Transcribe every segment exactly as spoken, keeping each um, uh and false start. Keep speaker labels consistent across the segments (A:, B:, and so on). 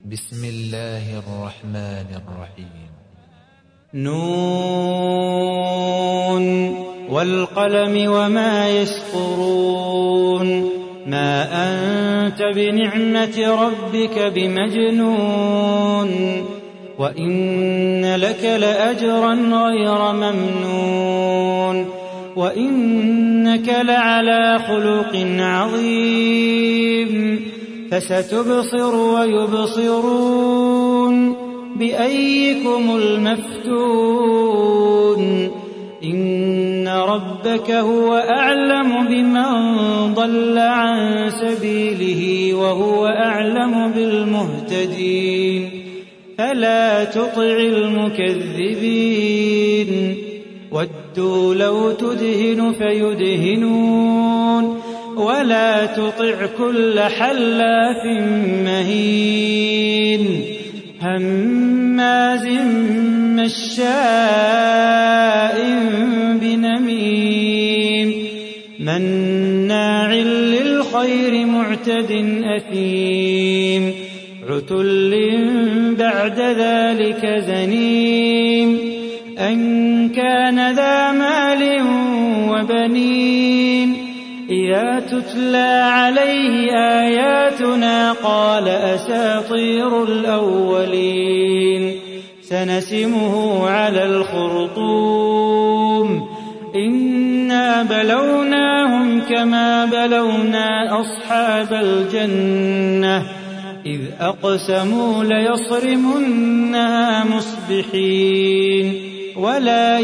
A: بسم الله الرحمن الرحيم.
B: نون والقلم وما يسطرون ما أنت بنعمة ربك بمجنون وإن لك لأجرا غير ممنون وإنك لعلى خلق عظيم فستبصر ويبصرون بأيكم المفتون إن ربك هو أعلم بمن ضل عن سبيله وهو أعلم بالمهتدين فلا تطع المكذبين ودوا لو تدهن فيدهنون ولا تطع كل حلاف مهين هماز مشاء بنميم مناع للخير معتد أثيم عتل بعد ذلك زنيم أن كان ذا مال وبنين إذا تتلى عليه آياتنا قال أساطير الأولين سنسمه على الخرطوم إنا بلوناهم كما بلونا أصحاب الجنة إذ أقسموا ليصرمنها مصبحين ولا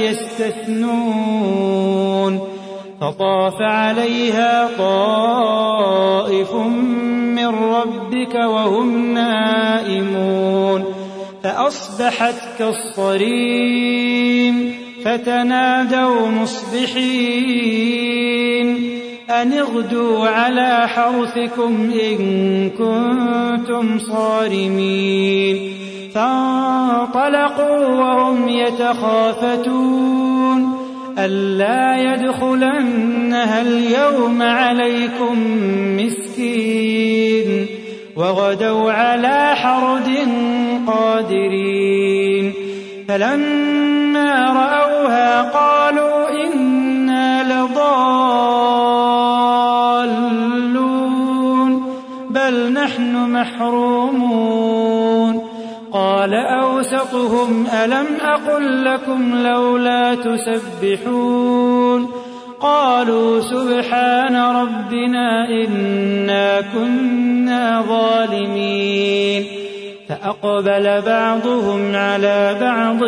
B: يستثنون فطاف عليها طائف من ربك وهم نائمون فأصبحت كالصريم فتنادوا مصبحين أن اغدوا على حرثكم إن كنتم صارمين فانطلقوا وهم يتخافتون ألا يدخلنها اليوم عليكم مسكين وغدوا على حرد قادرين فلما رأوها قالوا إنا لضالون بل نحن محرومون قال أوسطهم ألم أقل لكم لولا تسبحون قالوا سبحان ربنا إنا كنا ظالمين فأقبل بعضهم على بعض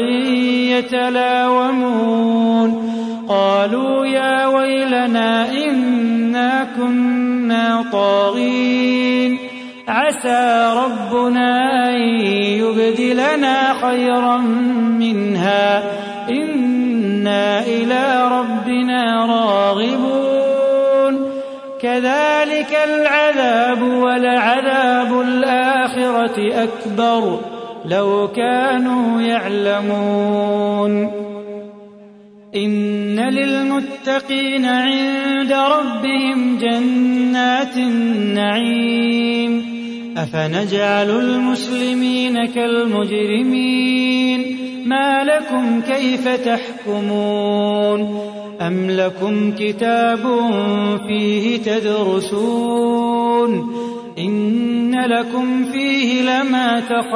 B: يتلاومون قالوا يا ويلنا إنا كنا طاغين عسى ربنا أن يبدلنا خيرا منها إنا إلى ربنا راغبون كذلك العذاب ولعذاب الآخرة أكبر لو كانوا يعلمون إن للمتقين عند ربهم جنات النعيم أفنجعل المسلمين كالمجرمين ما لكم كيف تحكمون أم لكم كتاب فيه تدرسون إن لكم فيه لما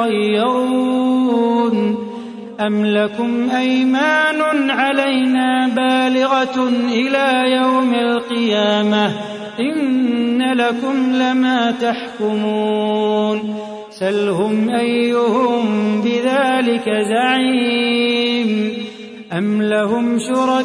B: تخيرون أم لكم أيمان علينا بالغة إلى يوم القيامة إن لكم لما تحكمون سلهم أيهم بذلك زعيم أم لهم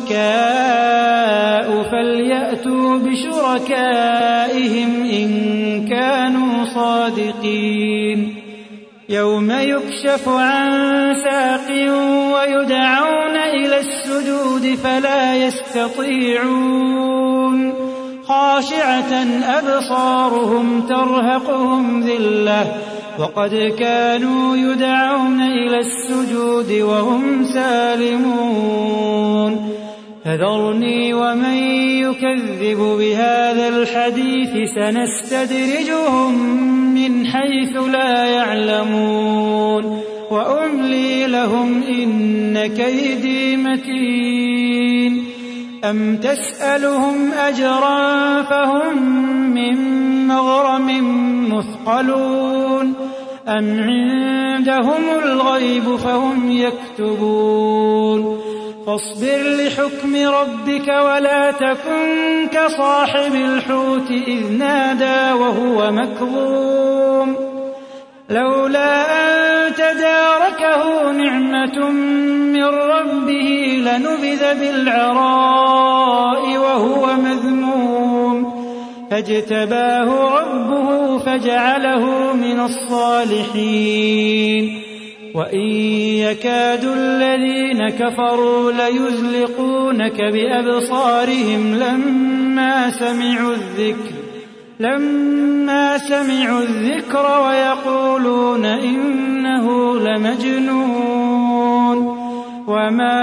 B: شركاء فليأتوا بشركائهم إن كانوا صادقين يوم يكشف عن ساق ويدعون إلى السجود فلا يستطيعون خاشعة أبصارهم ترهقهم ذلة وقد كانوا يدعون إلى السجود وهم سالمون فذرني ومن يكذب بهذا الحديث سنستدرجهم من حيث لا يعلمون وأملي لهم إن كيدي متين أم تسألهم أجرا فهم من مغرم مثقلون أم عندهم الغيب فهم يكتبون فاصبر لحكم ربك ولا تكن كصاحب الحوت إذ نادى وهو مكظوم لولا أن تداركه نعمة من ربه لنبذ بالعراء وهو مذموم فاجتباه ربه فجعله من الصالحين وإن يكاد الذين كفروا ليزلقونك بأبصارهم لما سمعوا الذكر لما سمعوا الذكر ويقولون إنه لمجنون وما